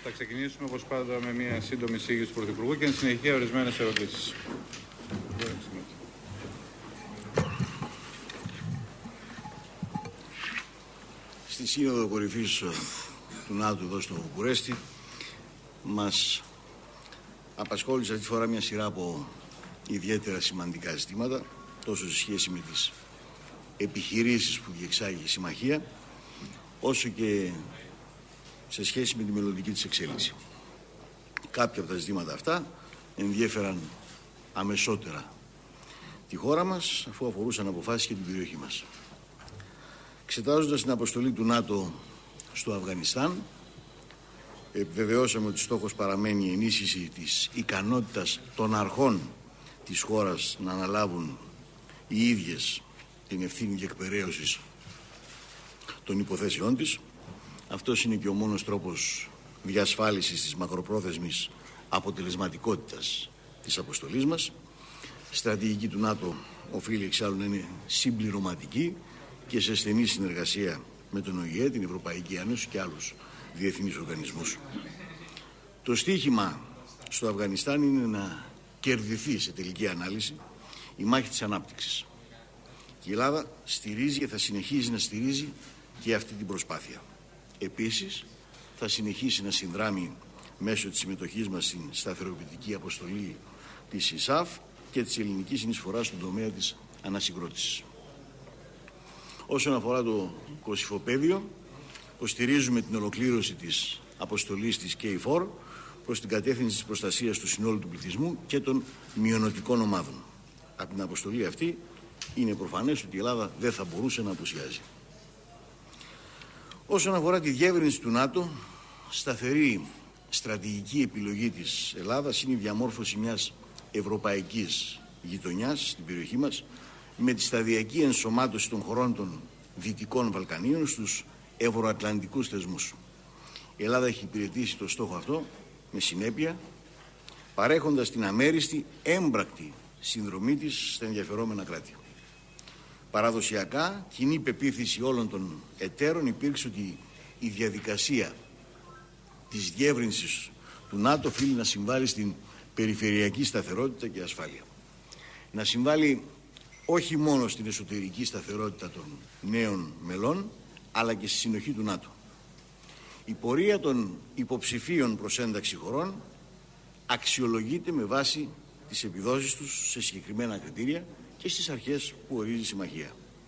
Θα ξεκινήσουμε όπως πάντα με μια σύντομη εισήγηση του Πρωθυπουργού και εν συνεχεία ορισμένες ερωτήσεις. Στη Σύνοδο Κορυφής του ΝΑΤΟ εδώ στο Βουκουρέστι μας απασχόλησε αυτή τη φορά μια σειρά από ιδιαίτερα σημαντικά ζητήματα, τόσο σε σχέση με τις επιχειρήσεις που διεξάγει η Συμμαχία, όσο και σε σχέση με τη μελλοντική της εξέλιξη. Κάποια από τα ζητήματα αυτά ενδιέφεραν αμεσότερα τη χώρα μας, αφού αφορούσαν αποφάσεις και την περιοχή μας. Εξετάζοντας την αποστολή του ΝΑΤΟ στο Αφγανιστάν, επιβεβαιώσαμε ότι στόχος παραμένει η ενίσχυση της ικανότητας των αρχών της χώρας να αναλάβουν οι ίδιες την ευθύνη διεκπεραίωσης των υποθέσεών της. Αυτός είναι και ο μόνος τρόπος διασφάλισης της μακροπρόθεσμης αποτελεσματικότητας της αποστολής μας. Η στρατηγική του ΝΑΤΟ οφείλει εξάλλου να είναι συμπληρωματική και σε στενή συνεργασία με τον ΟΗΕ, την Ευρωπαϊκή Ένωση και άλλους διεθνείς οργανισμούς. Το στίχημα στο Αφγανιστάν είναι να κερδιθεί σε τελική ανάλυση η μάχη της ανάπτυξης. Και η Ελλάδα στηρίζει και θα συνεχίζει να στηρίζει και αυτή την προσπάθεια. Επίσης, θα συνεχίσει να συνδράμει μέσω της συμμετοχής μας στην σταθεροποιητική αποστολή της ΙΣΑΦ και της ελληνικής συνεισφοράς στον τομέα της ανασυγκρότησης. Όσον αφορά το Κωσυφοπαίδιο, υποστηρίζουμε την ολοκλήρωση της αποστολής της KFOR προς την κατεύθυνση της προστασίας του συνόλου του πληθυσμού και των μειονοτικών ομάδων. Από την αποστολή αυτή είναι προφανές ότι η Ελλάδα δεν θα μπορούσε να απουσιάζει. Όσον αφορά τη διεύρυνση του ΝΑΤΟ, σταθερή στρατηγική επιλογή της Ελλάδας είναι η διαμόρφωση μιας ευρωπαϊκής γειτονιάς στην περιοχή μας, με τη σταδιακή ενσωμάτωση των χωρών των Δυτικών Βαλκανίων στους ευρωατλαντικούς θεσμούς. Η Ελλάδα έχει υπηρετήσει το στόχο αυτό με συνέπεια, παρέχοντας την αμέριστη έμπρακτη συνδρομή της στα ενδιαφερόμενα κράτη. Παραδοσιακά, κοινή πεποίθηση όλων των εταίρων υπήρξε ότι η διαδικασία της διεύρυνσης του ΝΑΤΟ οφείλει να συμβάλλει στην περιφερειακή σταθερότητα και ασφάλεια. Να συμβάλλει όχι μόνο στην εσωτερική σταθερότητα των νέων μελών, αλλά και στη συνοχή του ΝΑΤΟ. Η πορεία των υποψηφίων προς ένταξη χωρών αξιολογείται με βάση τις επιδόσεις τους σε συγκεκριμένα κριτήρια και στις αρχές που ορίζει η Συμμαχία.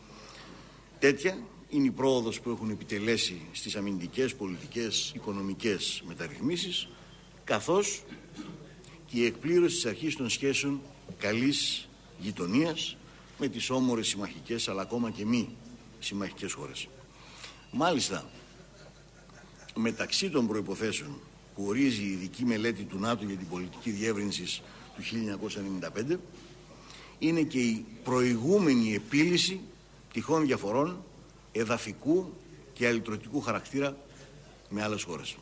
Τέτοια είναι η πρόοδος που έχουν επιτελέσει στις αμυντικές, πολιτικές, οικονομικές μεταρρυθμίσεις, καθώς και η εκπλήρωση της αρχής των σχέσεων καλής γειτονίας με τις όμορες συμμαχικές αλλά ακόμα και μη συμμαχικές χώρες. Μάλιστα, μεταξύ των προϋποθέσεων που ορίζει η ειδική μελέτη του ΝΑΤΟ για την πολιτική διεύρυνση του 1995 είναι και η προηγούμενη επίλυση τυχόν διαφορών εδαφικού και αλυτρωτικού χαρακτήρα με άλλες χώρες.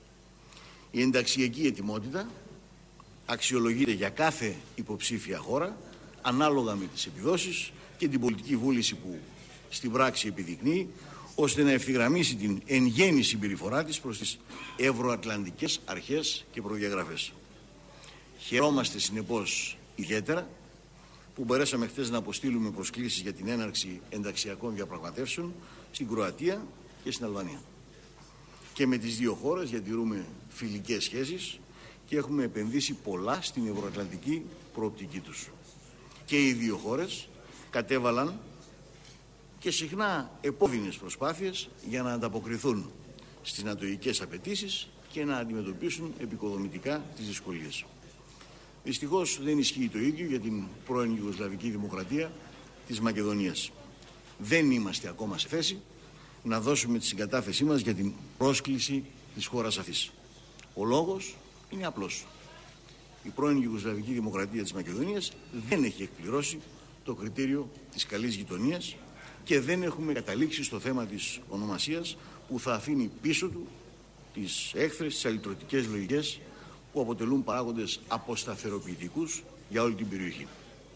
Η ενταξιακή ετοιμότητα αξιολογείται για κάθε υποψήφια χώρα ανάλογα με τις επιδόσεις και την πολιτική βούληση που στην πράξη επιδεικνύει, ώστε να ευθυγραμμίσει την εν γέννη συμπεριφορά της προς τις ευρωατλαντικές αρχές και προδιαγραφές. Χαιρόμαστε συνεπώς ιδιαίτερα που μπορέσαμε χθες να αποστείλουμε προσκλήσεις για την έναρξη ενταξιακών διαπραγματεύσεων στην Κροατία και στην Αλβανία. Και με τις δύο χώρες διατηρούμε φιλικές σχέσεις και έχουμε επενδύσει πολλά στην ευρωατλαντική προοπτική τους. Και οι δύο χώρες κατέβαλαν και συχνά επώδυνες προσπάθειες για να ανταποκριθούν στις νατοικές απαιτήσεις και να αντιμετωπίσουν επικοδομητικά τις δυσκολίες. Δυστυχώς δεν ισχύει το ίδιο για την πρώην Ιουγκοσλαβική Δημοκρατία της Μακεδονίας. Δεν είμαστε ακόμα σε θέση να δώσουμε τη συγκατάθεσή μας για την πρόσκληση της χώρας αυτής. Ο λόγος είναι απλός. Η πρώην Ιουγκοσλαβική Δημοκρατία της Μακεδονίας δεν έχει εκπληρώσει το κριτήριο της καλής γειτονίας και δεν έχουμε καταλήξει στο θέμα της ονομασίας που θα αφήνει πίσω του τις έχθρες, τις αλυτρωτικές λογικές που αποτελούν παράγοντες αποσταθεροποιητικούς για όλη την περιοχή.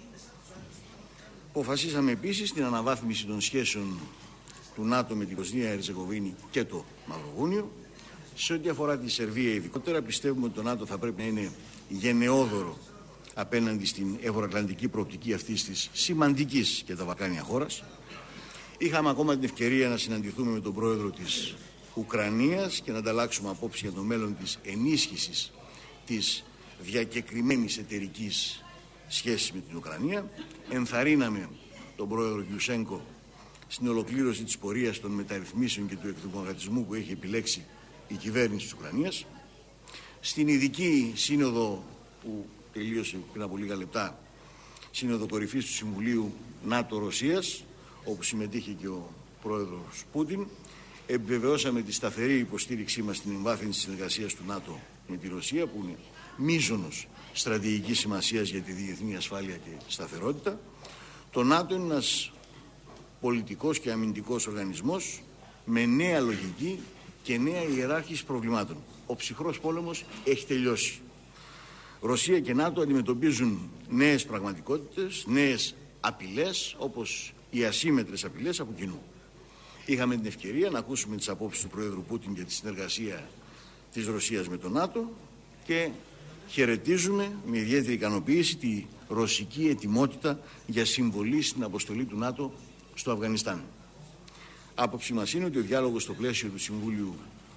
Αποφασίσαμε επίσης την αναβάθμιση των σχέσεων του ΝΑΤΟ με την Βοσνία Ερζεγοβίνη και το Μαυροβούνιο Σε ό,τι αφορά τη Σερβία ειδικότερα, πιστεύουμε ότι το ΝΑΤΟ θα πρέπει να είναι γενναιόδωρο απέναντι στην ευρωατλαντική προοπτική αυτής της σημαντικής και τα Βαλκάνια χώρας. Είχαμε ακόμα την ευκαιρία να συναντηθούμε με τον πρόεδρο της Ουκρανίας και να ανταλλάξουμε απόψεις για το μέλλον της ενίσχυσης της διακεκριμένης εταιρικής σχέσης με την Ουκρανία. Ενθαρρύναμε τον πρόεδρο Γιουσένκο στην ολοκλήρωση της πορείας των μεταρρυθμίσεων και του εκδημοκρατισμού που έχει επιλέξει η κυβέρνηση της Ουκρανίας. Στην ειδική σύνοδο που τελείωσε πριν από λίγα λεπτά, σύνοδο κορυφής του Συμβουλίου ΝΑΤΟ-Ρωσίας, όπου συμμετείχε και ο πρόεδρος Πούτιν, επιβεβαιώσαμε τη σταθερή υποστήριξή μας στην εμβάθυνση της συνεργασίας του ΝΑΤΟ με τη Ρωσία, που είναι μείζωνος στρατηγικής σημασίας για τη διεθνή ασφάλεια και σταθερότητα. Το ΝΑΤΟ είναι ένας πολιτικός και αμυντικός οργανισμός με νέα λογική και νέα ιεράρχηση προβλημάτων. Ο ψυχρός πόλεμος έχει τελειώσει. Ρωσία και ΝΑΤΟ αντιμετωπίζουν νέες πραγματικότητες, νέες απειλές, όπως οι ασύμμετρες απειλές από κοινού. Είχαμε την ευκαιρία να ακούσουμε τις απόψεις του Προέδρου Πούτιν για τη συνεργασία της Ρωσίας με το ΝΑΤΟ και χαιρετίζουμε με ιδιαίτερη ικανοποίηση τη ρωσική ετοιμότητα για συμβολή στην αποστολή του ΝΑΤΟ στο Αφγανιστάν. Άποψη μας είναι ότι ο διάλογος στο πλαίσιο του Συμβούλιου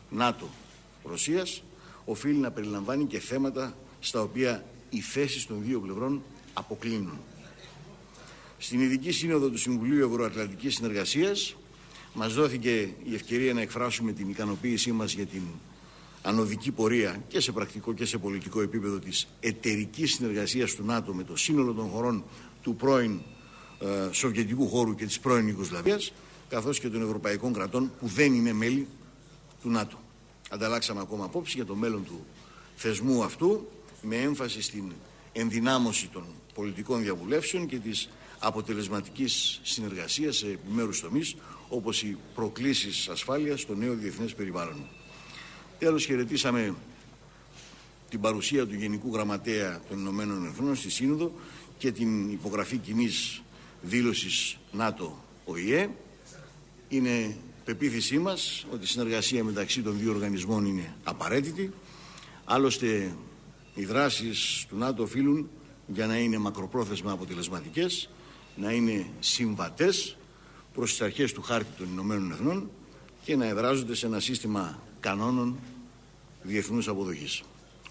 ΝΑΤΟ-Ρωσίας οφείλει να περιλαμβάνει και θέματα στα οποία οι θέσεις των δύο πλευρών αποκλίνουν. Στην ειδική σύνοδο του Συμβουλίου Ευρωατλαντικής Συνεργασίας μας δόθηκε η ευκαιρία να εκφράσουμε την ικανοποίησή μας για την ανωδική πορεία και σε πρακτικό και σε πολιτικό επίπεδο της εταιρικής συνεργασίας του ΝΑΤΟ με το σύνολο των χωρών του πρώην Σοβιετικού χώρου και της πρώην Ιουγκοσλαβίας, καθώς και των ευρωπαϊκών κρατών που δεν είναι μέλη του ΝΑΤΟ. Ανταλλάξαμε ακόμα απόψη για το μέλλον του θεσμού αυτού, με έμφαση στην ενδυνάμωση των πολιτικών διαβουλεύσεων και της αποτελεσματικής συνεργασίας σε επιμέρους τομείς, όπως οι προκλήσεις ασφάλειας στο νέο διεθνές περιβάλλον. Τέλος, χαιρετήσαμε την παρουσία του Γενικού Γραμματέα των Ηνωμένων Εθνών στη Σύνοδο και την υπογραφή κοινής δήλωσης ΝΑΤΟ-ΟΗΕ. Είναι πεποίθησή μας ότι η συνεργασία μεταξύ των δύο οργανισμών είναι απαραίτητη. Άλλωστε, οι δράσεις του ΝΑΤΟ οφείλουν, για να είναι μακροπρόθεσμα αποτελεσματικές, να είναι συμβατές προς τις αρχές του χάρτη των Ηνωμένων Εθνών και να εδράζονται σε ένα σύστημα κανόνων διεθνούς αποδοχής.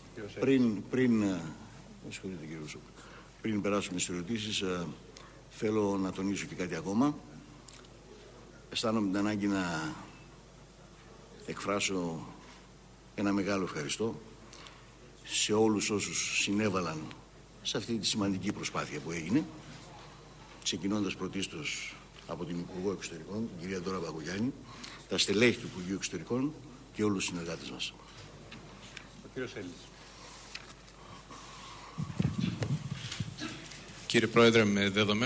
Πριν περάσουμε στις ερωτήσεις, θέλω να τονίσω και κάτι ακόμα. Αισθάνομαι την ανάγκη να εκφράσω ένα μεγάλο ευχαριστώ σε όλους όσους συνέβαλαν σε αυτή τη σημαντική προσπάθεια που έγινε, ξεκινώντας πρωτίστως από την Υπουργό Εξωτερικών, την κυρία Ντόρα Μπακογιάννη, τα στελέχη του Υπουργείου Εξωτερικών και όλους τους συνεργάτες μας. Ο κύριος Έλλης. Κύριε Πρόεδρε, με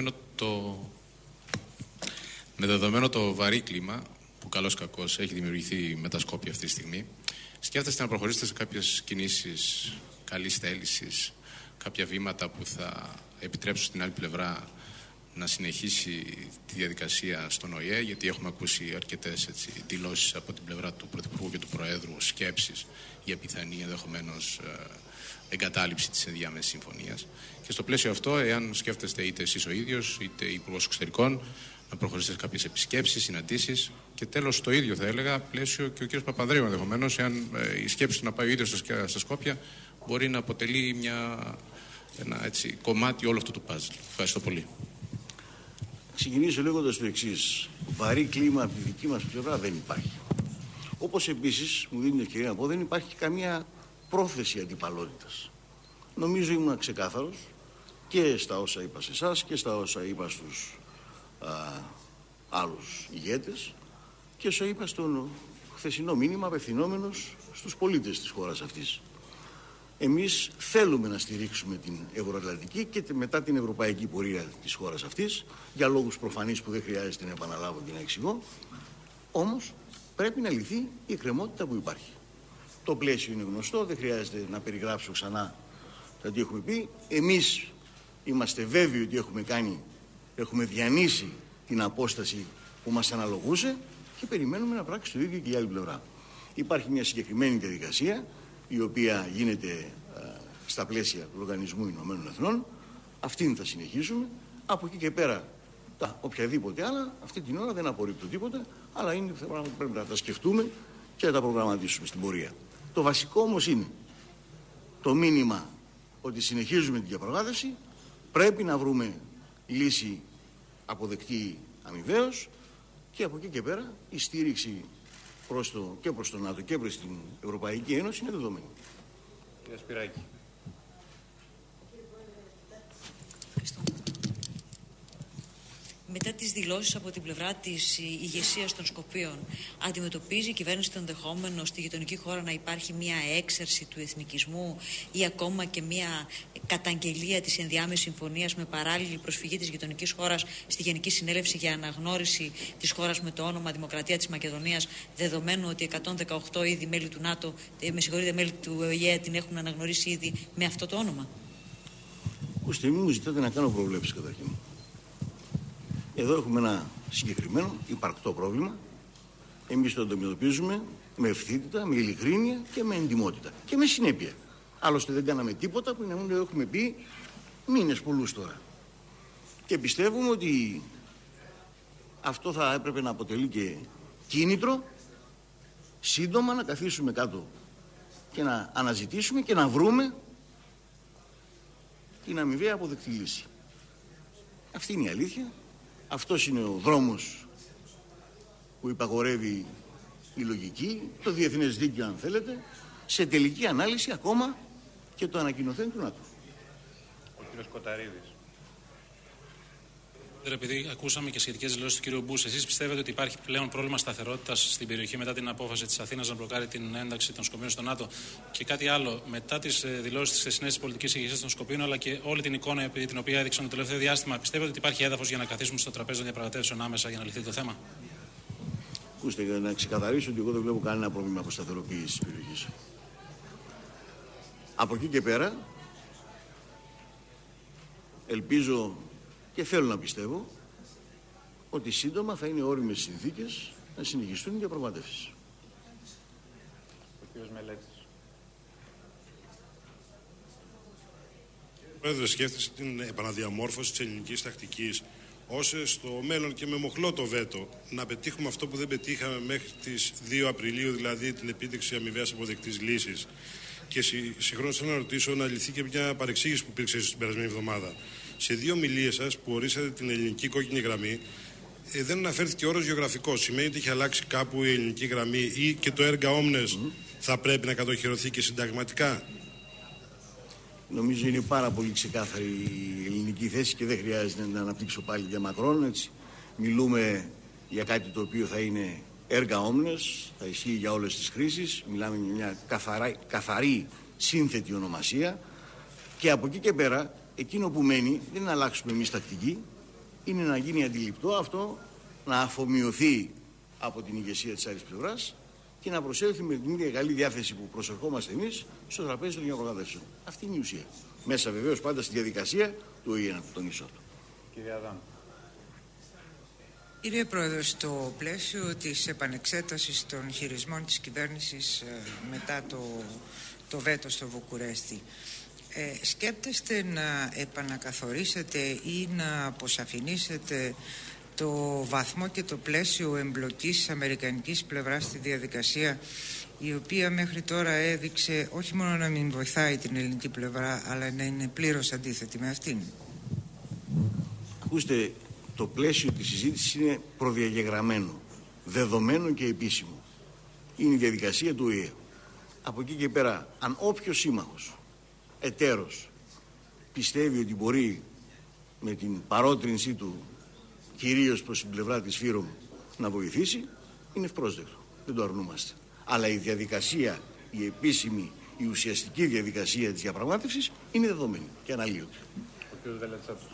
δεδομένο το βαρύ κλίμα που καλώς κακώς έχει δημιουργηθεί με τα Σκόπια αυτή τη στιγμή, σκέφτεστε να προχωρήσετε σε κάποιες κινήσεις καλής θέλησης, κάποια βήματα που θα επιτρέψουν στην άλλη πλευρά να συνεχίσει τη διαδικασία στον ΟΗΕ, γιατί έχουμε ακούσει αρκετές δηλώσεις από την πλευρά του Πρωθυπουργού και του Προέδρου, σκέψεις για πιθανή ενδεχομένως εγκατάλειψη της ενδιάμεσης συμφωνίας. Και στο πλαίσιο αυτό, εάν σκέφτεστε είτε εσείς ο ίδιος, είτε Υπουργός Εξωτερικών, να προχωρήσετε σε κάποιες επισκέψεις, συναντήσεις. Και τέλος, το ίδιο θα έλεγα, πλαίσιο και ο κ. Παπανδρέου ενδεχομένως, εάν η σκέψη του να πάει ο ίδιος στα Σκόπια μπορεί να αποτελεί ένα κομμάτι όλο αυτού του παζλ. Ευχαριστώ πολύ. Ξεκινήσω λέγοντας το εξής. Βαρύ κλίμα από τη δική μας πλευρά δεν υπάρχει. Όπως επίσης, μου δίνει την ευκαιρία να πω, δεν υπάρχει καμία πρόθεση αντιπαλότητας. Νομίζω ήμουν ξεκάθαρος και στα όσα είπα σε εσάς και στα όσα είπα στους άλλους ηγέτες και όσα είπα στο χθεσινό μήνυμα απευθυνόμενος στους πολίτες της χώρας αυτής. Εμείς θέλουμε να στηρίξουμε την ευρωατλαντική και μετά την ευρωπαϊκή πορεία της χώρας αυτής, για λόγους προφανείς που δεν χρειάζεται να επαναλάβω και να εξηγώ, όμως πρέπει να λυθεί η εκκρεμότητα που υπάρχει. Το πλαίσιο είναι γνωστό, δεν χρειάζεται να περιγράψω ξανά το τι έχουμε πει. Εμείς είμαστε βέβαιοι ότι έχουμε διανύσει την απόσταση που μας αναλογούσε και περιμένουμε να πράξει το ίδιο και η άλλη πλευρά. Υπάρχει μια συγκεκριμένη διαδικασία η οποία γίνεται στα πλαίσια του Οργανισμού Ηνωμένων Εθνών. Αυτήν θα συνεχίσουμε. Από εκεί και πέρα τα οποιαδήποτε άλλα, αυτή την ώρα δεν απορρίπτω τίποτα, αλλά είναι πράγματα που πρέπει να τα σκεφτούμε και να τα προγραμματίσουμε στην πορεία. Το βασικό όμως είναι το μήνυμα ότι συνεχίζουμε την διαπραγμάτευση, πρέπει να βρούμε λύση αποδεκτή αμοιβαίως και από εκεί και πέρα η στήριξη και προς το ΝΑΤΟ και προς την Ευρωπαϊκή Ένωση είναι δεδομένη. Κύριε Σπυράκη. Μετά τις δηλώσεις από την πλευρά της ηγεσίας των Σκοπίων, αντιμετωπίζει η κυβέρνηση το ενδεχόμενο στη γειτονική χώρα να υπάρχει μια έξαρση του εθνικισμού ή ακόμα και μια καταγγελία της ενδιάμεσης συμφωνίας με παράλληλη προσφυγή της γειτονικής χώρας στη Γενική Συνέλευση για αναγνώριση της χώρας με το όνομα Δημοκρατία της Μακεδονίας, δεδομένου ότι 118 ήδη μέλη του ΝΑΤΟ, μέλη του ΟΗΕ την έχουν αναγνωρίσει ήδη με αυτό το όνομα? Ακούστε, μην μου ζητάτε να κάνω προβλέψεις καταρχήν. Εδώ έχουμε ένα συγκεκριμένο υπαρκτό πρόβλημα. Εμείς το αντιμετωπίζουμε με ευθύτητα, με ειλικρίνεια και με εντιμότητα και με συνέπεια. Άλλωστε δεν κάναμε τίποτα που να μην το έχουμε πει μήνες πολλούς τώρα. Και πιστεύουμε ότι αυτό θα έπρεπε να αποτελεί και κίνητρο σύντομα να καθίσουμε κάτω και να αναζητήσουμε και να βρούμε την αμοιβαία αποδεκτή λύση. Αυτή είναι η αλήθεια. Αυτός είναι ο δρόμος που υπαγορεύει η λογική, το διεθνές δίκαιο αν θέλετε, σε τελική ανάλυση ακόμα και το ανακοινωθέν του ΝΑΤΟ. Ο κύριος Κοταρίδης. Επειδή ακούσαμε και σχετικές δηλώσεις του κ. Μπούς, εσείς πιστεύετε ότι υπάρχει πλέον πρόβλημα σταθερότητας στην περιοχή μετά την απόφαση της Αθήνας να μπλοκάρει την ένταξη των Σκοπίων στο ΝΑΤΟ? Και κάτι άλλο, μετά τις δηλώσεις της χθεσινής πολιτικής ηγεσίας των Σκοπίων, αλλά και όλη την εικόνα την οποία έδειξαν το τελευταίο διάστημα, πιστεύετε ότι υπάρχει έδαφος για να καθίσουμε στο τραπέζι των διαπραγματεύσεων άμεσα για να λυθεί το θέμα? Ακούστε, για να ξεκαθαρίσω ότι εγώ δεν βλέπω κανένα πρόβλημα αποσταθεροποίησης της περιοχής. Από εκεί και πέρα, ελπίζω και θέλω να πιστεύω ότι σύντομα θα είναι όριμες συνθήκες να συνεχιστούν οι διαπραγματεύσεις. Ο κύριος Μελέτης. Πρόεδρε, σκέφτεστε την επαναδιαμόρφωση της ελληνικής τακτικής, ώστε στο μέλλον και με μοχλό το βέτο να πετύχουμε αυτό που δεν πετύχαμε μέχρι τις 2 Απριλίου, δηλαδή την επίτευξη αμοιβαίας αποδεκτής λύσης. Και συγχρόνως θέλω να ρωτήσω να λυθεί και μια παρεξήγηση που υπήρξε στην περασμένη εβδομάδα. Σε 2 ομιλίες σας που ορίσατε την ελληνική κόκκινη γραμμή, δεν αναφέρθηκε όρος γεωγραφικός. Σημαίνει ότι έχει αλλάξει κάπου η ελληνική γραμμή ή και το έργα όμνες θα πρέπει να κατοχυρωθεί και συνταγματικά? Νομίζω είναι πάρα πολύ ξεκάθαρη η ελληνική θέση και δεν χρειάζεται να αναπτύξω πάλι για μακρόν. Έτσι. Μιλούμε για κάτι το οποίο θα είναι έργα όμνες, θα ισχύει για όλες τις χρήσεις. Μιλάμε για μια καθαρή σύνθετη ονομασία και από εκεί και πέρα εκείνο που μένει δεν είναι να αλλάξουμε εμείς τακτική, είναι να γίνει αντιληπτό αυτό, να αφομοιωθεί από την ηγεσία της άλλης πλευράς και να προσέλθει με την ίδια καλή διάθεση που προσερχόμαστε εμείς στο τραπέζι των διαπραγματεύσεων. Αυτή είναι η ουσία. Μέσα βεβαίως πάντα στη διαδικασία του ΟΗΕ, να το τονίσω. Κύριε Αδάμ. Κύριε Πρόεδρε, στο πλαίσιο της επανεξέτασης των χειρισμών της κυβέρνησης μετά το βέτο στο Βουκουρέστι, σκέπτεστε να επανακαθορίσετε ή να αποσαφηνίσετε το βαθμό και το πλαίσιο εμπλοκής της αμερικανικής πλευράς στη διαδικασία, η οποία μέχρι τώρα έδειξε όχι μόνο να μην βοηθάει την ελληνική πλευρά, αλλά να είναι πλήρως αντίθετη με αυτήν? Ακούστε, το πλαίσιο της συζήτησης είναι προδιαγεγραμμένο, δεδομένο και επίσημο. Είναι η διαδικασία του ΟΗΕ. Από εκεί και πέρα, αν όποιος σύμμαχος, εταίρος, πιστεύει ότι μπορεί με την παρότρινσή του, κυρίως προς την πλευρά της ΦΥΡΟΜ, να βοηθήσει, είναι ευπρόσδεκτο. Δεν το αρνούμαστε. Αλλά η διαδικασία, η επίσημη, η ουσιαστική διαδικασία της διαπραγμάτευσης είναι δεδομένη και αναλύωτη. Ο κ. Βελετσάτος.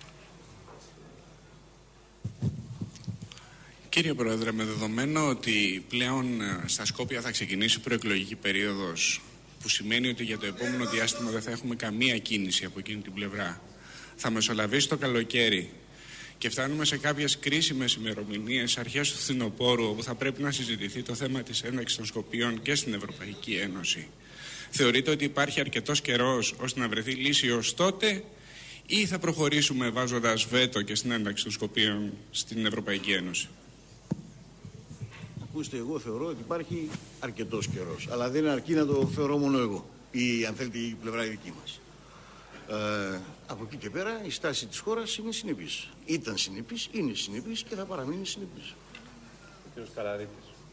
Κύριε Πρόεδρε, με δεδομένο ότι πλέον στα Σκόπια θα ξεκινήσει προεκλογική περίοδος, που σημαίνει ότι για το επόμενο διάστημα δεν θα έχουμε καμία κίνηση από εκείνη την πλευρά, θα μεσολαβήσει το καλοκαίρι και φτάνουμε σε κάποιες κρίσιμες ημερομηνίες, αρχές του φθινοπόρου, όπου θα πρέπει να συζητηθεί το θέμα της ένταξης των Σκοπίων και στην Ευρωπαϊκή Ένωση, θεωρείτε ότι υπάρχει αρκετός καιρός ώστε να βρεθεί λύση ως τότε, ή θα προχωρήσουμε βάζοντας βέτο και στην ένταξη των Σκοπίων στην Ευρωπαϊκή Ένωση? Ακούστε, εγώ θεωρώ ότι υπάρχει αρκετός καιρός, αλλά δεν αρκεί να το θεωρώ μόνο εγώ ή αν θέλετε η πλευρά η δική μας. Από εκεί και πέρα η στάση της χώρας είναι συνεπής. Ήταν συνεπής, είναι συνεπής και θα παραμείνει συνεπής. Ο κύριος Καραρίτης.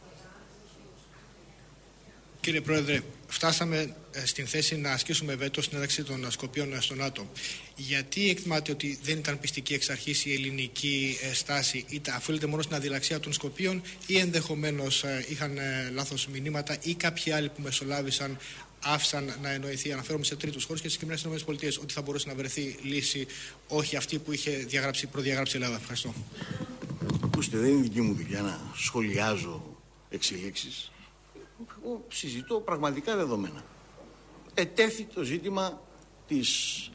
Κύριε Πρόεδρε, φτάσαμε στην θέση να ασκήσουμε βέτο στην ένταξη των Σκοπίων στο ΝΑΤΟ. Γιατί εκτιμάτε ότι δεν ήταν πιστική εξ αρχής η ελληνική στάση, οφείλεται μόνο στην αδειλαξία των Σκοπίων, ή ενδεχομένως είχαν λάθος μηνύματα ή κάποιοι άλλοι που μεσολάβησαν άφησαν να εννοηθεί, αναφέρομαι σε τρίτους χώρους και συγκεκριμένα στις ΗΠΑ, ότι θα μπορούσε να βρεθεί λύση, όχι αυτή που είχε προδιαγράψει η Ελλάδα? Ευχαριστώ. Ακούστε, δεν είναι δική μου δουλειά να σχολιάζω εξελίξεις. Εγώ συζητώ πραγματικά δεδομένα. Ετέθη το ζήτημα της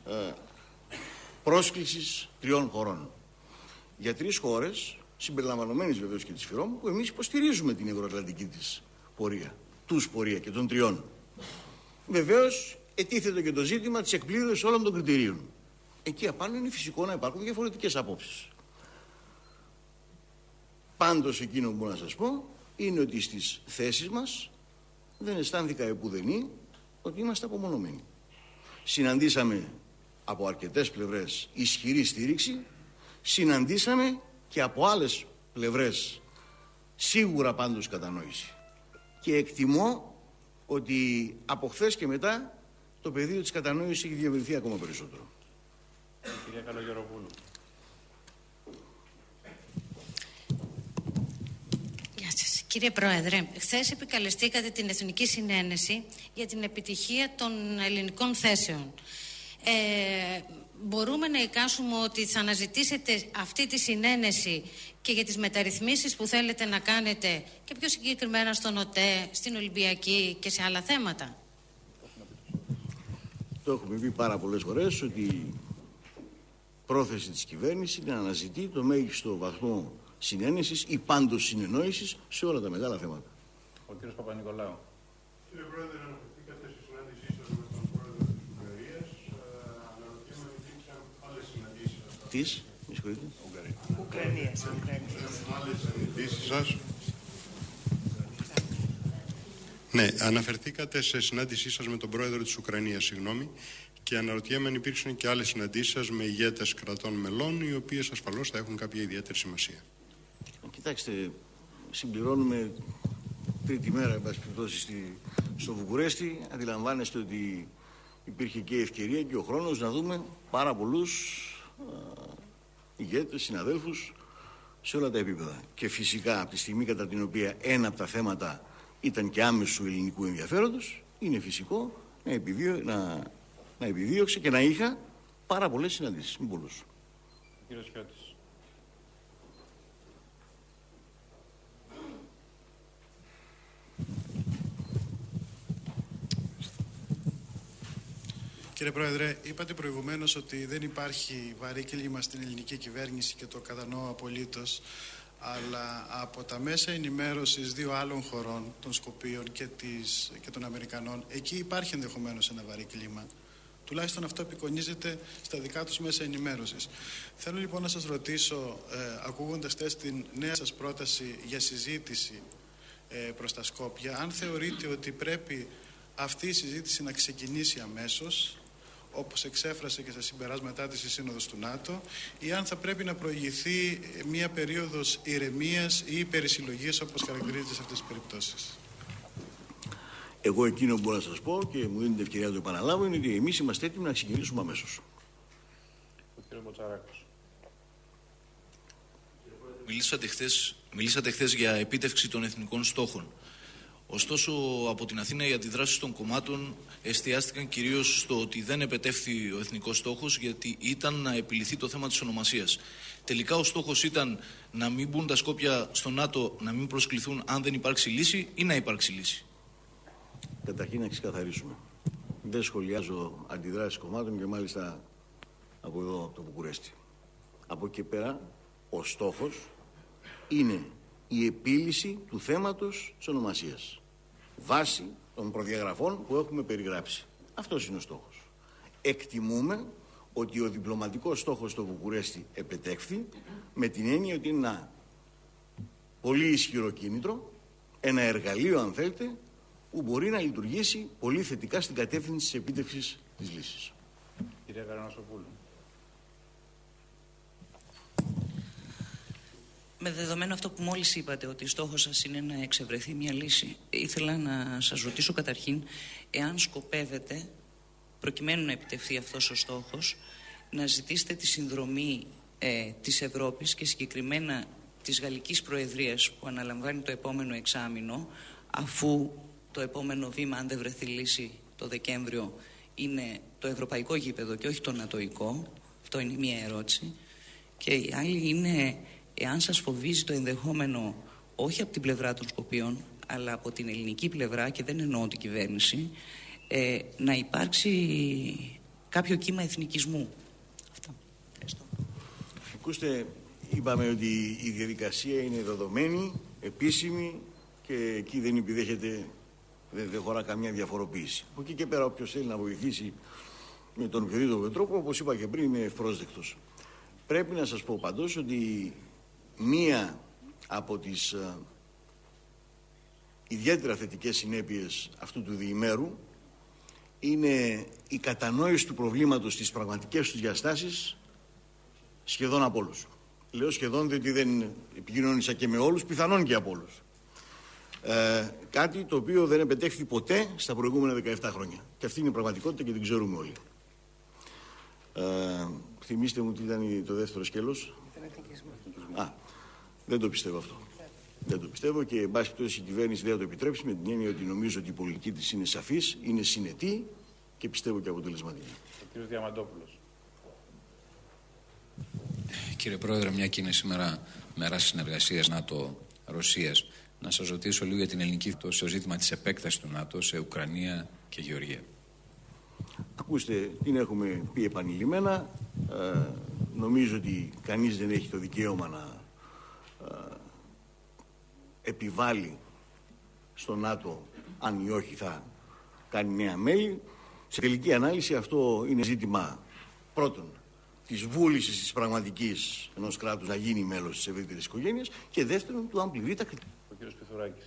πρόσκλησης 3 χωρών. Για 3 χώρες, συμπεριλαμβανομένης βεβαίως και της ΦΥΡΟΜ, που εμείς υποστηρίζουμε την ευρωατλαντική της πορεία, τους πορεία και των 3. Βεβαίως, ετίθετο και το ζήτημα της εκπλήρωσης όλων των κριτηρίων. Εκεί απάνω είναι φυσικό να υπάρχουν διαφορετικές απόψεις. Πάντως, εκείνο που μπορώ να σας πω είναι ότι στις θέσεις μας δεν αισθάνθηκα επουδενή ότι είμαστε απομονωμένοι. Συναντήσαμε από αρκετές πλευρές ισχυρή στήριξη, συναντήσαμε και από άλλες πλευρές σίγουρα πάντως κατανόηση. Και εκτιμώ ότι από χθες και μετά το πεδίο της κατανόησης έχει διευρυνθεί ακόμα περισσότερο. Κυρία Καλογεροπούλου. Κύριε Πρόεδρε, χθες επικαλεστήκατε την Εθνική Συνένεση για την επιτυχία των ελληνικών θέσεων. Μπορούμε να εικάσουμε ότι θα αναζητήσετε αυτή τη συνένεση και για τις μεταρρυθμίσεις που θέλετε να κάνετε και πιο συγκεκριμένα στον ΟΤΕ, στην Ολυμπιακή και σε άλλα θέματα? Το έχουμε πει πάρα πολλές φορές ότι η πρόθεση της κυβέρνησης είναι να αναζητεί το μέγιστο βαθμό συνένεσης ή πάντως συνεννόησης σε όλα τα μεγάλα θέματα. Ο κύριος Παπα-Νικολάου. Κύριε Πρόεδρε, αναφερθήκατε στη συνάντησή σας με τον Πρόεδρο της Ουγγαρίας. Αναρωτιέμαι αν υπήρξαν άλλες συναντήσεις σας. Της, με συγχωρείτε. Ουκρανίας. Άλλες συναντήσεις σας. Ναι, αναφερθήκατε σε συνάντησή σας με τον Πρόεδρο της Ουκρανίας, και αναρωτιέμαι αν υπήρξαν και άλλες συναντήσεις σας με ηγέτες κρατών μελών, οι οποίες ασφαλώς θα έχουν κάποια ιδιαίτερη σημασία. Κοιτάξτε, συμπληρώνουμε τρίτη μέρα, εν πάση περιπτώσει, στο Βουκουρέστι. Αντιλαμβάνεστε ότι υπήρχε και η ευκαιρία και ο χρόνος να δούμε πάρα πολλούς ηγέτες, συναδέλφους σε όλα τα επίπεδα. Και φυσικά από τη στιγμή κατά την οποία ένα από τα θέματα ήταν και άμεσου ελληνικού ενδιαφέροντος, είναι φυσικό να επιδίωξε και να είχα πάρα πολλές συναντήσεις με πολλούς. Κύριος Χιώτης. Κύριε Πρόεδρε, είπατε προηγουμένως ότι δεν υπάρχει βαρύ κλίμα στην ελληνική κυβέρνηση και το κατανοώ απολύτως, αλλά από τα μέσα ενημέρωσης 2 άλλων χωρών, των Σκοπίων και των Αμερικανών, εκεί υπάρχει ενδεχομένως ένα βαρύ κλίμα. Τουλάχιστον αυτό απεικονίζεται στα δικά τους μέσα ενημέρωσης. Θέλω λοιπόν να σας ρωτήσω, ακούγοντας την νέα σας πρόταση για συζήτηση προς τα Σκόπια, αν θεωρείτε ότι πρέπει αυτή η συζήτηση να ξεκινήσει αμέσως, όπως εξέφρασε και στα συμπεράσματά της η Σύνοδος του ΝΑΤΟ, ή αν θα πρέπει να προηγηθεί μια περίοδος ηρεμίας ή υπερσυλλογίας, όπως χαρακτηρίζεται σε αυτές τις περιπτώσεις. Εγώ εκείνο που μπορώ να σας πω και μου δίνει την ευκαιρία να το επαναλάβω είναι ότι εμείς είμαστε έτοιμοι να ξεκινήσουμε αμέσως. Ο κύριος Μποτσαράκος. Μιλήσατε χθες για επίτευξη των εθνικών στόχων. Ωστόσο, από την Αθήνα οι αντιδράσεις των κομμάτων εστιάστηκαν κυρίως στο ότι δεν επετεύχθη ο εθνικός στόχος, γιατί ήταν να επιληθεί το θέμα της ονομασίας. Τελικά ο στόχος ήταν να μην μπουν τα Σκόπια στο ΝΑΤΟ, να μην προσκληθούν αν δεν υπάρξει λύση, ή να υπάρξει λύση? Καταρχήν να ξεκαθαρίσουμε. Δεν σχολιάζω αντιδράσεις κομμάτων και μάλιστα από εδώ, από το Βουκουρέστι. Από εκεί πέρα Ο στόχος είναι η επίλυση του θέματος της ονομασίας βάσει των προδιαγραφών που έχουμε περιγράψει. Αυτός είναι ο στόχος. Εκτιμούμε ότι ο διπλωματικός στόχος στο Βουκουρέστι επετέχθη, με την έννοια ότι είναι ένα πολύ ισχυρό κίνητρο, ένα εργαλείο αν θέλετε, που μπορεί να λειτουργήσει πολύ θετικά στην κατεύθυνση της επίτευξης της λύσης. Κυρία Καρανασοπούλου. Με δεδομένο αυτό που μόλις είπατε, ότι στόχος σας είναι να εξευρεθεί μια λύση, ήθελα να σας ρωτήσω καταρχήν εάν σκοπεύετε, προκειμένου να επιτευχθεί αυτός ο στόχος, να ζητήσετε τη συνδρομή της Ευρώπης και συγκεκριμένα της Γαλλικής Προεδρίας που αναλαμβάνει το επόμενο εξάμηνο, αφού το επόμενο βήμα, αν δεν βρεθεί λύση το Δεκέμβριο, είναι το ευρωπαϊκό γήπεδο και όχι το νατοϊκό. Αυτό είναι μία ερώτηση. Και η άλλη είναι εάν σας φοβίζει το ενδεχόμενο, όχι από την πλευρά των Σκοπίων, αλλά από την ελληνική πλευρά, και δεν εννοώ την κυβέρνηση, να υπάρξει κάποιο κύμα εθνικισμού. Αυτά. Ευχαριστώ. Ακούστε, είπαμε ότι η διαδικασία είναι δεδομένη, επίσημη και εκεί δεν επιδέχεται, δεν χωρά καμιά διαφοροποίηση. Από εκεί και πέρα όποιος θέλει να βοηθήσει με τον οποιοδήποτε τρόπο, όπως είπα και πριν, είναι ευπρόσδεκτος. Πρέπει να σας πω παντός ότι μία από τις ιδιαίτερα θετικές συνέπειες αυτού του διημέρου είναι η κατανόηση του προβλήματος στις πραγματικές του διαστάσεις σχεδόν από όλους. Λέω σχεδόν διότι δεν επικοινώνησα και με όλους, πιθανόν και από όλους. Κάτι το οποίο δεν επετέχθη ποτέ στα προηγούμενα 17 χρόνια. Και αυτή είναι η πραγματικότητα και την ξέρουμε όλοι. Θυμήστε μου τι ήταν το δεύτερο σκέλος. Δεν το πιστεύω αυτό. Δεν το πιστεύω και εν πάση περιπτώσει η κυβέρνηση δεν θα το επιτρέψει, με την έννοια ότι νομίζω ότι η πολιτική της είναι σαφής, είναι συνετή και πιστεύω και αποτελεσματική. Ο κ. Διαμαντόπουλος. Κύριε Πρόεδρε, μια και είναι σήμερα μέρα συνεργασίας ΝΑΤΟ-Ρωσίας, να σας ρωτήσω λίγο για την ελληνική στο ζήτημα της επέκτασης του ΝΑΤΟ σε Ουκρανία και Γεωργία. Ακούστε, την έχουμε πει επανειλημμένα. Νομίζω ότι κανείς δεν έχει το δικαίωμα να επιβάλλει στο ΝΑΤΟ αν ή όχι θα κάνει νέα μέλη. Σε τελική ανάλυση αυτό είναι ζήτημα πρώτον της βούλησης της πραγματικής ενός κράτους να γίνει μέλος της ευρύτερης οικογένειας και δεύτερον του αν πληρεί τα κριτήρια. Ο κ. Πιθουράκης.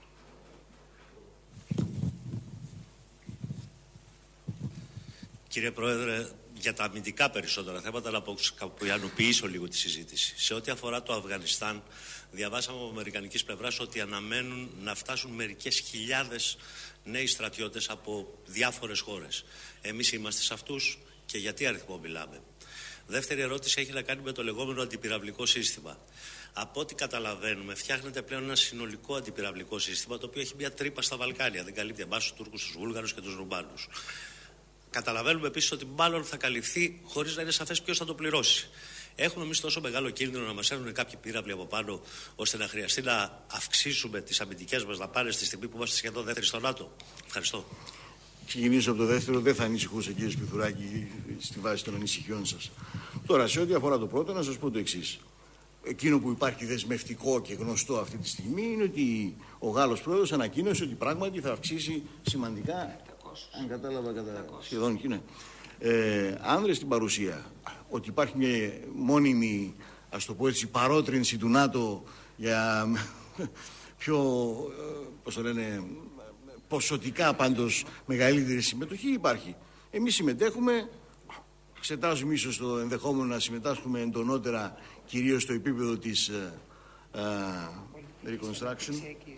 Κύριε Πρόεδρε, για τα αμυντικά περισσότερα θέματα, να αποκαπιανοποιήσω λίγο τη συζήτηση. Σε ό,τι αφορά το Αφγανιστάν, διαβάσαμε από αμερικανικής πλευράς ότι αναμένουν να φτάσουν μερικές χιλιάδες νέοι στρατιώτες από διάφορες χώρες. Εμείς είμαστε σε αυτούς και για τι αριθμό μιλάμε. Δεύτερη ερώτηση έχει να κάνει με το λεγόμενο αντιπυραυλικό σύστημα. Από ό,τι καταλαβαίνουμε, φτιάχνεται πλέον ένα συνολικό αντιπυραυλικό σύστημα, το οποίο έχει μια τρύπα στα Βαλκάνια. Δεν καλύπτει εμάς τους Τούρκους, τους Βούλγαρους και τους Ρουμάνους. Καταλαβαίνουμε επίσης ότι μάλλον θα καλυφθεί χωρίς να είναι σαφές ποιος θα το πληρώσει. Έχουμε εμείς τόσο μεγάλο κίνδυνο να μας έρθουν κάποιοι πύραυλοι από πάνω, ώστε να χρειαστεί να αυξήσουμε τις αμυντικές μας δαπάνες στη στιγμή που είμαστε σχεδόν δεύτεροι στο ΝΑΤΟ. Ευχαριστώ. Ξεκινήσω από το δεύτερο, δεν θα ανησυχούσα κύριε Σπιθουράκη στη βάση των ανησυχιών σας. Τώρα, σε ό,τι αφορά το πρώτο, να σας πω το εξής. Εκείνο που υπάρχει δεσμευτικό και γνωστό αυτή τη στιγμή είναι ότι ο Γάλλος πρόεδρος ανακοίνωσε ότι πράγματι θα αυξήσει σημαντικά, αν κατάλαβα κατά σχεδόν και άνδρες στην παρουσία. Ότι υπάρχει μια μόνιμη, ας το πω έτσι, παρότρινση του ΝΑΤΟ για πιο, πώς το λένε, ποσοτικά πάντως μεγαλύτερη συμμετοχή υπάρχει. Εμείς συμμετέχουμε, εξετάζουμε ίσως το ενδεχόμενο να συμμετάσχουμε εντονότερα, κυρίως στο επίπεδο της reconstruction,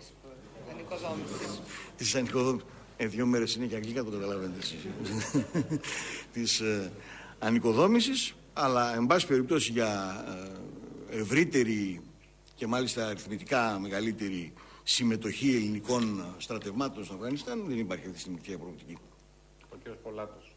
της ανοικοδόμησης. 2 μέρες είναι και αγγλικά, το καταλαβαίνετε εσείς. Της ανοικοδόμησης, αλλά εν πάση περιπτώσει για ευρύτερη και μάλιστα αριθμητικά μεγαλύτερη συμμετοχή ελληνικών στρατευμάτων στο Αφγανιστάν δεν υπάρχει αυτή τη στιγμή τέτοια προοπτική. Ο κ. Πολάτος.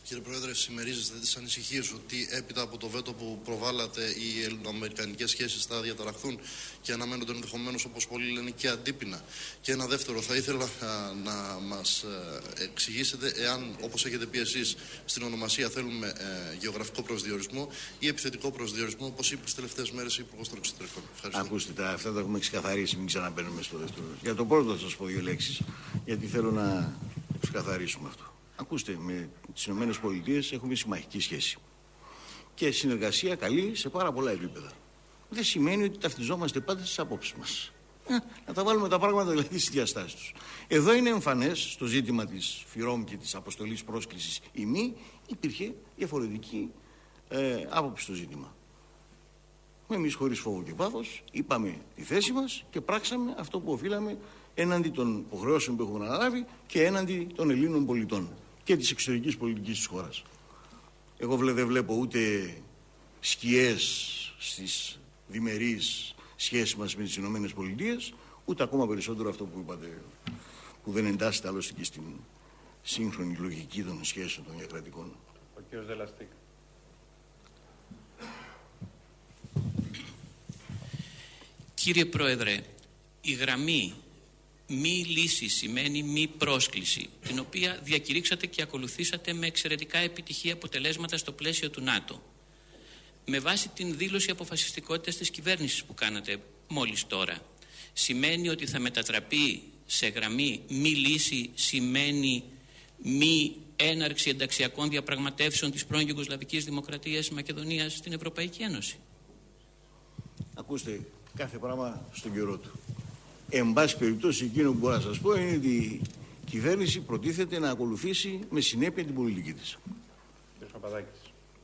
Κύριε Πρόεδρε, συμμερίζεστε τις ανησυχίες ότι έπειτα από το βέτο που προβάλλατε οι ελληνοαμερικανικές σχέσεις θα διαταραχθούν και αναμένονται ενδεχομένως, όπως πολλοί λένε, και αντίπεινα? Και ένα δεύτερο, θα ήθελα να μας εξηγήσετε εάν, όπως έχετε πει εσείς, στην ονομασία θέλουμε γεωγραφικό προσδιορισμό ή επιθετικό προσδιορισμό, όπως είπε τις τελευταίες μέρες η Υπουργός των Εξωτερικών. Ευχαριστώ. Ακούστε, αυτά τα έχουμε ξεκαθαρίσει, μην ξαναμπαίνουμε στο δεύτερο. Για το πρώτο θα σας πω δύο λέξεις, γιατί θέλω να ξεκαθαρίσουμε αυτό. Ακούστε, με τις ΗΠΑ έχουμε συμμαχική σχέση και συνεργασία καλή σε πάρα πολλά επίπεδα. Δεν σημαίνει ότι ταυτιζόμαστε πάντα στις απόψεις μας. Να τα βάλουμε τα πράγματα δηλαδή στις διαστάσεις τους. Εδώ είναι εμφανές στο ζήτημα της ΦΥΡΟΜ και της αποστολής πρόσκλησης ή μη, υπήρχε διαφορετική άποψη στο ζήτημα. Εμείς χωρίς φόβο και πάθος είπαμε τη θέση μας και πράξαμε αυτό που οφείλαμε έναντι των υποχρεώσεων που έχουμε αναλάβει και έναντι των Ελλήνων πολιτών και της εξωτερικής πολιτικής της χώρας. Εγώ δεν βλέπω ούτε σκιές στις διμερείς σχέσεις μας με τις Ηνωμένες Πολιτείες, ούτε ακόμα περισσότερο αυτό που είπατε, που δεν εντάσσεται άλλωστε και στην σύγχρονη λογική των σχέσεων των διακρατικών. Ο κύριος Δελαστίκ. Κύριε Πρόεδρε, η γραμμή μη λύση σημαίνει μη πρόσκληση, την οποία διακηρύξατε και ακολουθήσατε με εξαιρετικά επιτυχή αποτελέσματα στο πλαίσιο του ΝΑΤΟ. Με βάση την δήλωση αποφασιστικότητας της κυβέρνησης που κάνατε μόλις τώρα, σημαίνει ότι θα μετατραπεί σε γραμμή μη λύση σημαίνει μη έναρξη ενταξιακών διαπραγματεύσεων της πρώην Ιουγκοσλαβικής Δημοκρατίας Μακεδονίας στην Ευρωπαϊκή Ένωση? Ακούστε, κάθε πράγμα στον καιρό του. Εν πάση περιπτώσει, εκείνο που μπορώ να σας πω είναι ότι η κυβέρνηση προτίθεται να ακολουθήσει με συνέπεια την πολιτική της. Κύριε Παπαδάκης.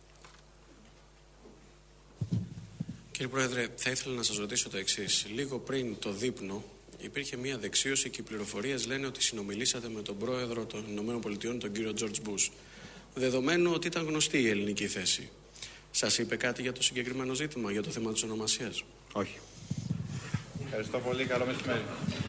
Κύριε Πρόεδρε, θα ήθελα να σας ρωτήσω το εξής. Λίγο πριν το δείπνο υπήρχε μια δεξίωση και οι πληροφορίες λένε ότι συνομιλήσατε με τον πρόεδρο των ΗΠΑ, τον κύριο George Bush. Δεδομένου ότι ήταν γνωστή η ελληνική θέση, σας είπε κάτι για το συγκεκριμένο ζήτημα, για το θέμα της ονομασίας? Όχι. Ευχαριστώ πολύ. Καλό μεσημέρι.